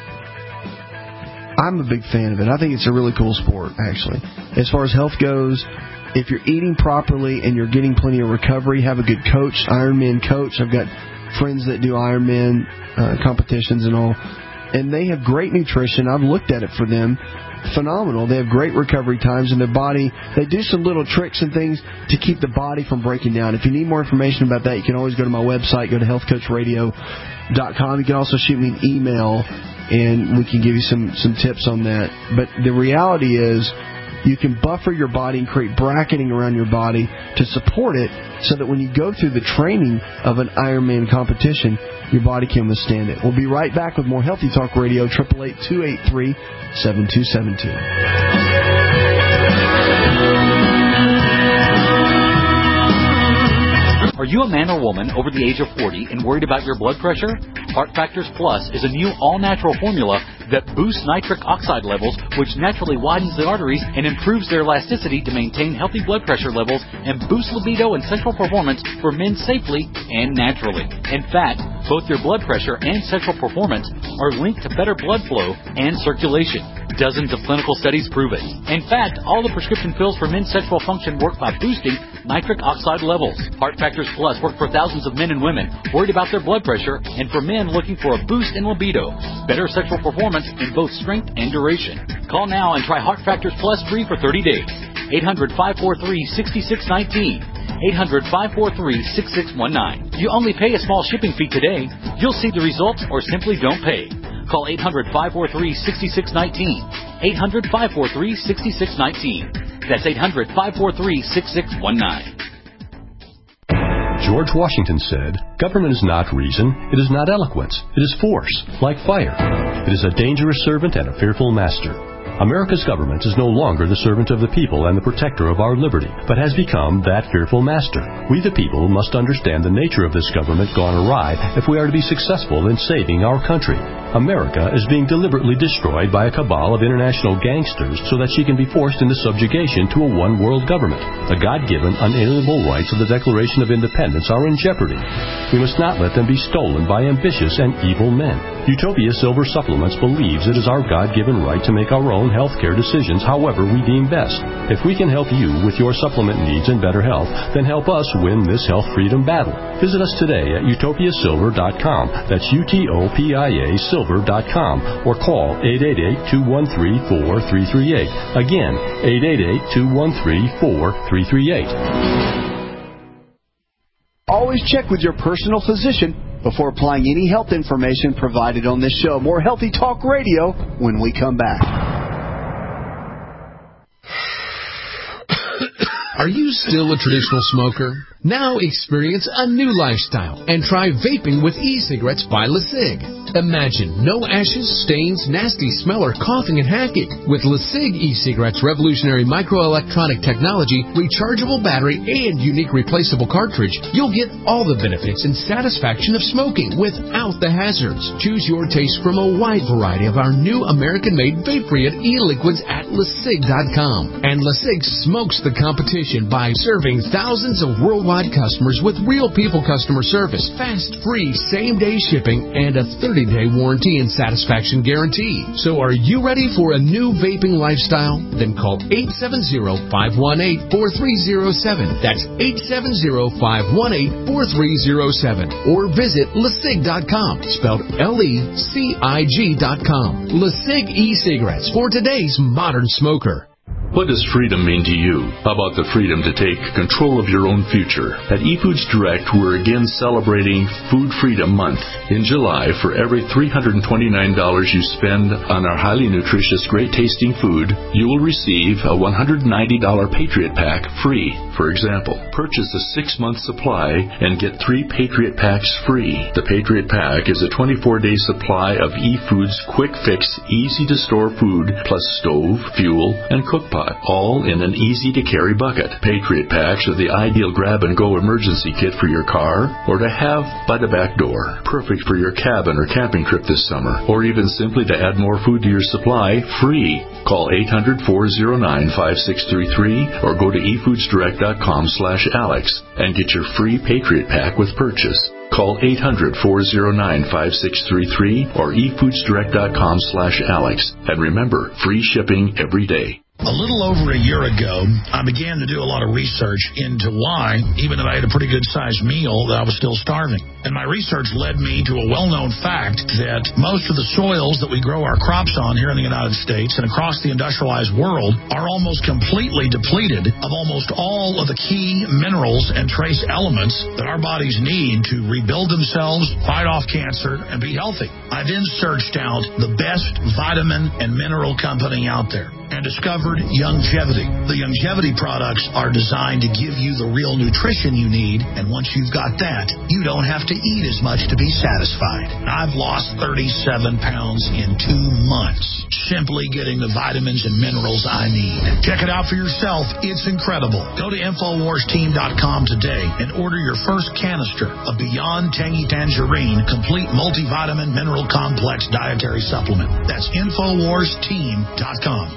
I'm a big fan of it. I think it's a really cool sport, actually. As far as health goes, if you're eating properly and you're getting plenty of recovery, have a good coach, Ironman coach. I've got friends that do Ironman uh, competitions and all, and they have great nutrition. I've looked at it for them. Phenomenal. They have great recovery times, and their body, they do some little tricks and things to keep the body from breaking down. If you need more information about that, you can always go to my website, go to health coach radio dot com. You can also shoot me an email, and we can give you some, some tips on that. But the reality is, you can buffer your body and create bracketing around your body to support it so that when you go through the training of an Ironman competition, your body can withstand it. We'll be right back with more Healthy Talk Radio, eight eight eight, two eight three, seven two seven two. Are Are you a man or woman over the age of forty and worried about your blood pressure? Heart Factors Plus is a new all-natural formula that boosts nitric oxide levels, which naturally widens the arteries and improves their elasticity to maintain healthy blood pressure levels and boost libido and sexual performance for men safely and naturally. In fact, both your blood pressure and sexual performance are linked to better blood flow and circulation. Dozens of clinical studies prove it. In fact, all the prescription pills for men's sexual function work by boosting nitric oxide levels. Heart Factors Plus work for thousands of men and women worried about their blood pressure and for men looking for a boost in libido, better sexual performance in both strength and duration. Call now and try Heart Factors Plus free for thirty days. eight hundred, five four three, six six one nine. eight hundred, five four three, six six one nine. You only pay a small shipping fee today. You'll see the results or simply don't pay. Call eight hundred, five four three, six six one nine. eight hundred, five four three, six six one nine. That's eight hundred, five four three, six six one nine. George Washington said, "Government is not reason, it is not eloquence, it is force, like fire. It is a dangerous servant and a fearful master." America's government is no longer the servant of the people and the protector of our liberty, but has become that fearful master. We the people must understand the nature of this government gone awry if we are to be successful in saving our country. America is being deliberately destroyed by a cabal of international gangsters so that she can be forced into subjugation to a one-world government. The God-given, unalienable rights of the Declaration of Independence are in jeopardy. We must not let them be stolen by ambitious and evil men. Utopia Silver Supplements believes it is our God-given right to make our own health care decisions however we deem best. If we can help you with your supplement needs and better health, then help us win this health freedom battle. Visit us today at utopia silver dot com. That's U T O P I A silver dot com or call eight eight eight, two one three, four three three eight. Again, eight eight eight, two one three, four three three eight. Always check with your personal physician before applying any health information provided on this show. More Healthy Talk Radio when we come back. Are you still a traditional smoker? Now experience a new lifestyle and try vaping with e-cigarettes by LeSig. Imagine no ashes, stains, nasty smell, or coughing and hacking. With LeSig e-cigarettes' revolutionary microelectronic technology, rechargeable battery, and unique replaceable cartridge, you'll get all the benefits and satisfaction of smoking without the hazards. Choose your taste from a wide variety of our new American-made vape-free e-liquids at LeSig dot com. And LeSig smokes the competition by serving thousands of worldwide customers with real people customer service, fast, free, same-day shipping, and a thirty-day warranty and satisfaction guarantee. So are you ready for a new vaping lifestyle? Then call eight seven zero, five one eight, four three zero seven. That's eight seven zero, five one eight, four three zero seven. Or visit LeSig dot com, spelled L E C I G dot com. LeSig e-cigarettes for today's modern smoker. What does freedom mean to you? How about the freedom to take control of your own future? At eFoods Direct, we're again celebrating Food Freedom Month. In July, for every three hundred twenty-nine dollars you spend on our highly nutritious, great-tasting food, you will receive a one hundred ninety dollars Patriot Pack free. For example, purchase a six-month supply and get three Patriot Packs free. The Patriot Pack is a twenty-four day supply of eFoods quick-fix, easy-to-store food, plus stove, fuel, and cook pot, all in an easy-to-carry bucket. Patriot Packs are the ideal grab-and-go emergency kit for your car or to have by the back door. Perfect for your cabin or camping trip this summer, or even simply to add more food to your supply, free. Call eight hundred, four oh nine, five six three three or go to e foods direct dot com slash Alex and get your free Patriot Pack with purchase. Call eight hundred, four oh nine, five six three three or e foods direct dot com slash Alex. And remember, free shipping every day. A little over a year ago, I began to do a lot of research into why, even if I had a pretty good-sized meal, that I was still starving. And my research led me to a well-known fact that most of the soils that we grow our crops on here in the United States and across the industrialized world are almost completely depleted of almost all of the key minerals and trace elements that our bodies need to rebuild themselves, fight off cancer, and be healthy. I then searched out the best vitamin and mineral company out there. and discovered Youngevity. The Youngevity products are designed to give you the real nutrition you need, and once you've got that, you don't have to eat as much to be satisfied. I've lost thirty-seven pounds in two months, simply getting the vitamins and minerals I need. Check it out for yourself. It's incredible. Go to Infowars Team dot com today and order your first canister of Beyond Tangy Tangerine Complete Multivitamin Mineral Complex Dietary Supplement. That's Infowars Team dot com.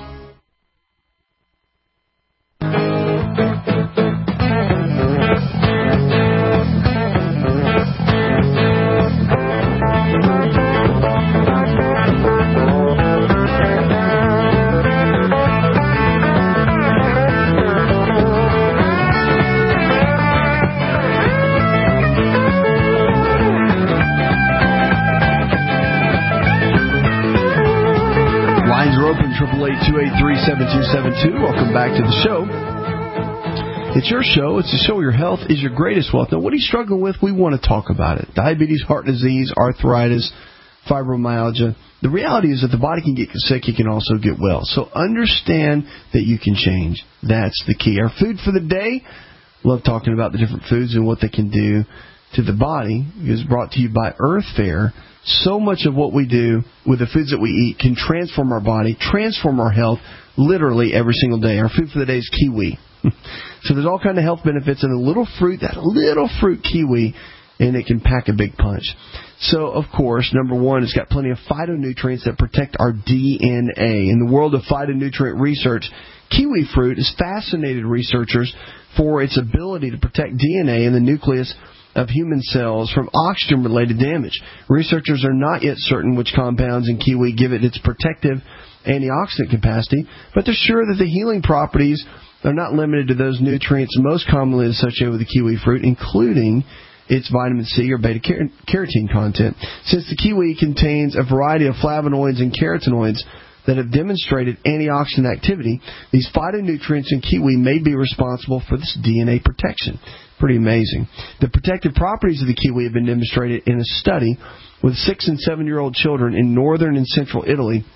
eight eight eight, two eight three, seven two seven two. Welcome back to the show. It's your show. It's the show where your health is your greatest wealth. Now, what are you struggling with? We want to talk about it. Diabetes, heart disease, arthritis, fibromyalgia. The reality is that the body can get sick. It can also get well. So understand that you can change. That's the key. Our food for the day. Love talking about the different foods and what they can do to the body. Is brought to you by Earth Fare. So much of what we do with the foods that we eat can transform our body, transform our health, literally every single day. Our food for the day is kiwi. So there's all kind of health benefits in a little fruit, that little fruit kiwi, and it can pack a big punch. So, of course, number one, it's got plenty of phytonutrients that protect our D N A. In the world of phytonutrient research, kiwi fruit has fascinated researchers for its ability to protect D N A in the nucleus of human cells from oxygen-related damage. Researchers are not yet certain which compounds in kiwi give it its protective antioxidant capacity, but they're sure that the healing properties are not limited to those nutrients most commonly associated with the kiwi fruit, including its vitamin C or beta-carotene content. Since the kiwi contains a variety of flavonoids and carotenoids that have demonstrated antioxidant activity, these phytonutrients in kiwi may be responsible for this D N A protection. Pretty amazing. The protective properties of the kiwi have been demonstrated in a study with six and seven-year-old children in northern and central Italy.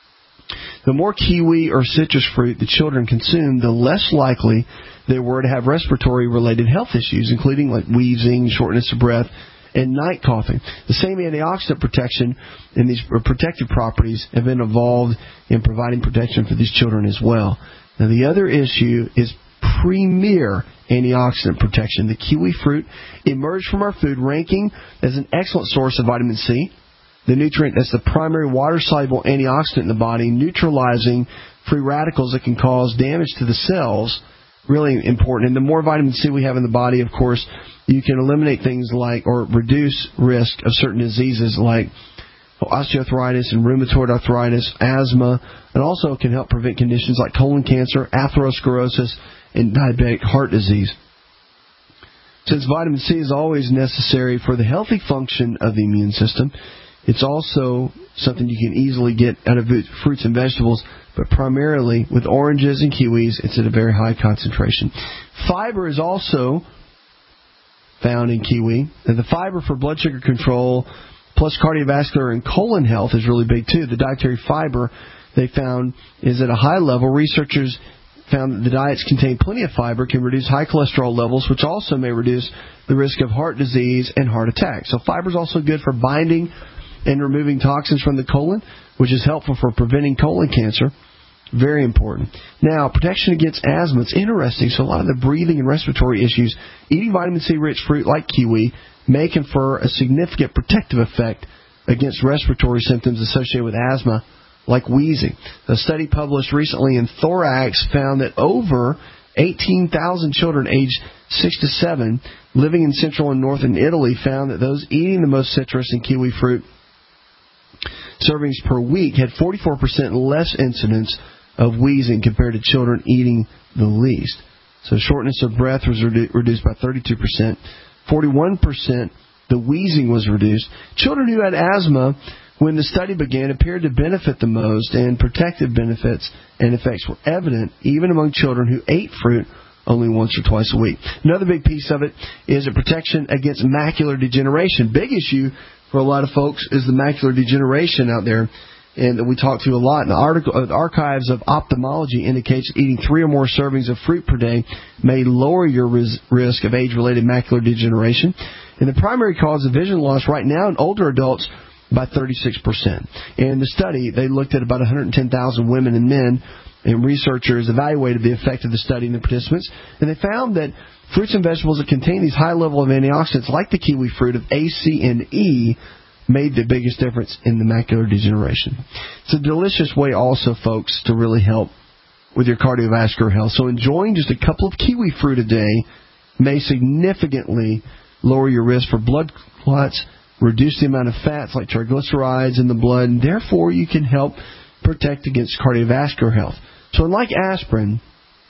The more kiwi or citrus fruit the children consumed, the less likely they were to have respiratory-related health issues, including like wheezing, shortness of breath, and night coughing. The same antioxidant protection and these protective properties have been involved in providing protection for these children as well. Now, the other issue is premier antioxidant protection. The kiwi fruit emerged from our food ranking as an excellent source of vitamin C, the nutrient that's the primary water-soluble antioxidant in the body, neutralizing free radicals that can cause damage to the cells. Really important. And the more vitamin C we have in the body, of course, you can eliminate things like, or reduce risk of certain diseases like osteoarthritis and rheumatoid arthritis, asthma, and also can help prevent conditions like colon cancer, atherosclerosis, and diabetic heart disease. Since vitamin C is always necessary for the healthy function of the immune system, it's also something you can easily get out of fruits and vegetables, but primarily with oranges and kiwis, it's at a very high concentration. Fiber is also found in kiwi, and the fiber for blood sugar control plus cardiovascular and colon health is really big too. The dietary fiber they found is at a high level. Researchers found that the diets contain plenty of fiber can reduce high cholesterol levels, which also may reduce the risk of heart disease and heart attack. So fiber is also good for binding and removing toxins from the colon, which is helpful for preventing colon cancer. Very important. Now, protection against asthma. It's interesting. So a lot of the breathing and respiratory issues, eating vitamin C-rich fruit like kiwi may confer a significant protective effect against respiratory symptoms associated with asthma, like wheezing. A study published recently in Thorax found that over eighteen thousand children aged six to seven living in central and northern Italy found that those eating the most citrus and kiwi fruit servings per week had forty-four percent less incidence of wheezing compared to children eating the least. So shortness of breath was redu- reduced by thirty-two percent. forty-one percent the wheezing was reduced. Children who had asthma when the study began appeared to benefit the most, and protective benefits and effects were evident even among children who ate fruit only once or twice a week. Another big piece of it is a protection against macular degeneration. Big issue for a lot of folks is the macular degeneration out there. and that we talk to a lot. And the article, uh, the Archives of Ophthalmology indicates that eating three or more servings of fruit per day may lower your ris- risk of age-related macular degeneration. And the primary cause of vision loss right now in older adults by thirty-six percent. In the study, they looked at about one hundred ten thousand women and men, and researchers evaluated the effect of the study in the participants, and they found that fruits and vegetables that contain these high levels of antioxidants, like the kiwi fruit of A, C, and E, made the biggest difference in the macular degeneration. It's a delicious way also, folks, to really help with your cardiovascular health. So enjoying just a couple of kiwi fruit a day may significantly lower your risk for blood clots, reduce the amount of fats like triglycerides in the blood, and therefore you can help protect against cardiovascular health. So unlike aspirin,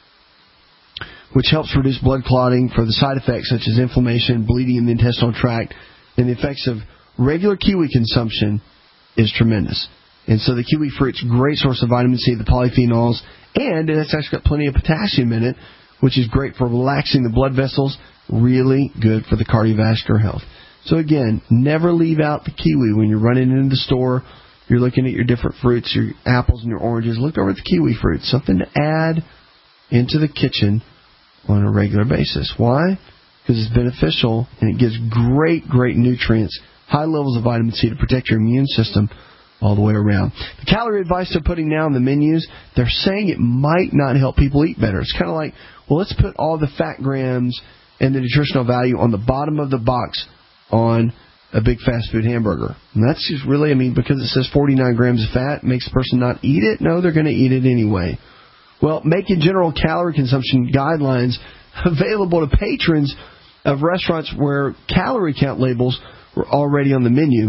which helps reduce blood clotting for the side effects such as inflammation, bleeding in the intestinal tract, and the effects of regular kiwi consumption is tremendous. And so the kiwi fruit's a great source of vitamin C, the polyphenols, and it's actually got plenty of potassium in it, which is great for relaxing the blood vessels, really good for the cardiovascular health. So again, never leave out the kiwi when you're running into the store, you're looking at your different fruits, your apples and your oranges. Look over at the kiwi fruit, something to add into the kitchen on a regular basis. Why? Because it's beneficial and it gives great, great nutrients, high levels of vitamin C to protect your immune system all the way around. The calorie advice they're putting now on the menus, they're saying it might not help people eat better. It's kind of like, well, let's put all the fat grams and the nutritional value on the bottom of the box on a big fast food hamburger. And that's just really, I mean, because it says forty-nine grams of fat, makes a person not eat it? No, they're going to eat it anyway. Well, making general calorie consumption guidelines available to patrons of restaurants where calorie count labels were already on the menu.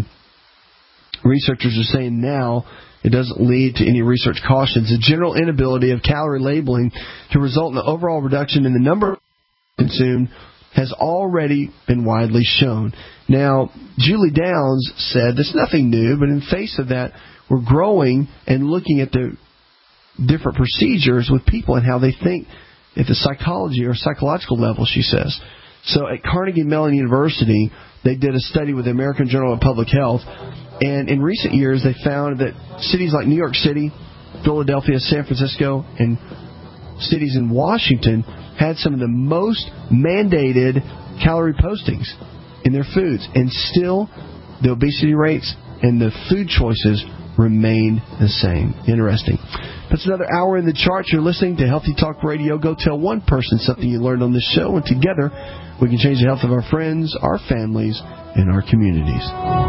Researchers are saying now it doesn't lead to any research cautions. The general inability of calorie labeling to result in an overall reduction in the number consumed has already been widely shown. Now, Julie Downs said, "There's nothing new, but in the face of that, we're growing and looking at the different procedures with people and how they think at the psychology or psychological level," she says. So at Carnegie Mellon University, they did a study with the American Journal of Public Health, and in recent years they found that cities like New York City, Philadelphia, San Francisco, and cities in Washington had some of the most mandated calorie postings in their foods, and still the obesity rates and the food choices remained the same. Interesting. That's another hour in the charts. You're listening to Healthy Talk Radio. Go tell one person something you learned on this show, and together we can change the health of our friends, our families, and our communities.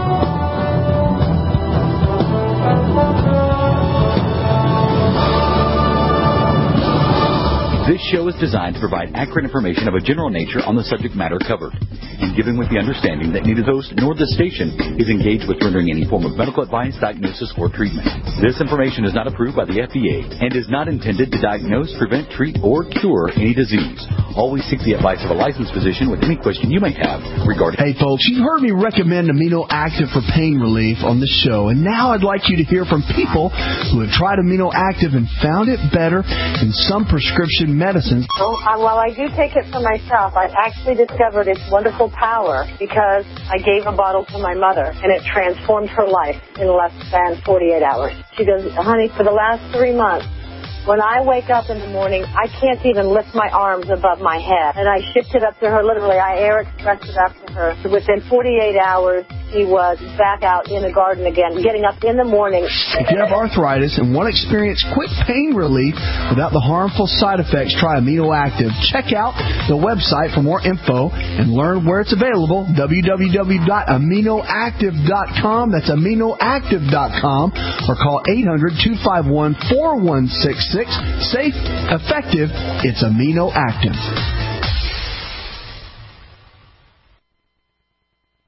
This show is designed to provide accurate information of a general nature on the subject matter covered, and given with the understanding that neither the host nor the station is engaged with rendering any form of medical advice, diagnosis, or treatment. This information is not approved by the F D A and is not intended to diagnose, prevent, treat, or cure any disease. Always seek the advice of a licensed physician with any question you may have regarding... Hey, folks, you've heard me recommend Amino Active for pain relief on this show, and now I'd like you to hear from people who have tried Amino Active and found it better than some prescription medicines. Well, uh, while I do take it for myself, I actually discovered its wonderful power because I gave a bottle to my mother, and it transformed her life in less than forty-eight hours. She goes, honey, for the last three months, when I wake up in the morning, I can't even lift my arms above my head. And I shipped it up to her, literally, I air expressed it up to her. So within forty-eight hours, she was back out in the garden again, getting up in the morning. If you have arthritis and want to experience quick pain relief without the harmful side effects, try Amino Active. Check out the website for more info and learn where it's available, w w w dot amino active dot com. That's amino active dot com, or call eight hundred, two five one, four one six six. Safe, effective, it's Amino Active.